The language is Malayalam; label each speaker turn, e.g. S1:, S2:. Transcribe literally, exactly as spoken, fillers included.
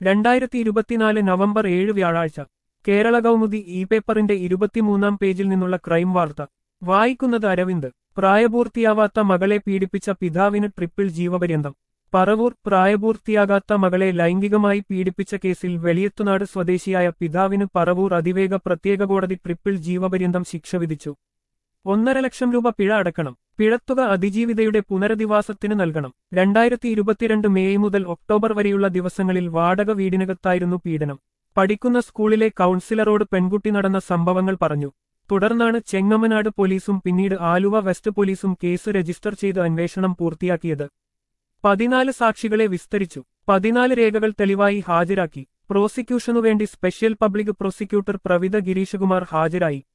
S1: രണ്ടായിരത്തി ഇരുപത്തിനാല് നവംബർ ഏഴ് വ്യാഴാഴ്ച കേരള കൗമുദി ഇ പേപ്പറിന്റെ ഇരുപത്തിമൂന്നാം പേജിൽ നിന്നുള്ള ക്രൈം വാർത്ത വായിക്കുന്നത് അരവിന്ദ്. പ്രായപൂർത്തിയാവാത്ത മകളെ പീഡിപ്പിച്ച പിതാവിന് ട്രിപ്പിൾ ജീവപര്യന്തം. പറവൂർ. പ്രായപൂർത്തിയാകാത്ത മകളെ ലൈംഗികമായി പീഡിപ്പിച്ച കേസിൽ വെളിയത്തുനാട് സ്വദേശിയായ പിതാവിന് പറവൂർ അതിവേഗ പ്രത്യേക കോടതി ട്രിപ്പിൾ ജീവപര്യന്തം ശിക്ഷ വിധിച്ചു. ഒന്നര ലക്ഷം രൂപ പിഴ അടക്കണം. പിഴത്തുക അതിജീവിതയുടെ പുനരധിവാസത്തിന് നൽകണം. രണ്ടായിരത്തി ഇരുപത്തിരണ്ട് മെയ് മുതൽ ഒക്ടോബർ വരെയുള്ള ദിവസങ്ങളിൽ വാടക വീടിനകത്തായിരുന്നു പീഡനം. പഠിക്കുന്ന സ്കൂളിലെ കൗൺസിലറോട് പെൺകുട്ടി നടന്ന സംഭവങ്ങൾ പറഞ്ഞു. തുടർന്നാണ് ചെങ്ങമനാട് പോലീസും പിന്നീട് ആലുവ വെസ്റ്റ് പോലീസും കേസ് രജിസ്റ്റർ ചെയ്ത് അന്വേഷണം പൂർത്തിയാക്കിയത്. പതിനാല് സാക്ഷികളെ വിസ്തരിച്ചു. പതിനാല് രേഖകൾ തെളിവായി ഹാജരാക്കി. പ്രോസിക്യൂഷനുവേണ്ടി special public prosecutor Pravitha Gireeshakumar ഹാജരായി.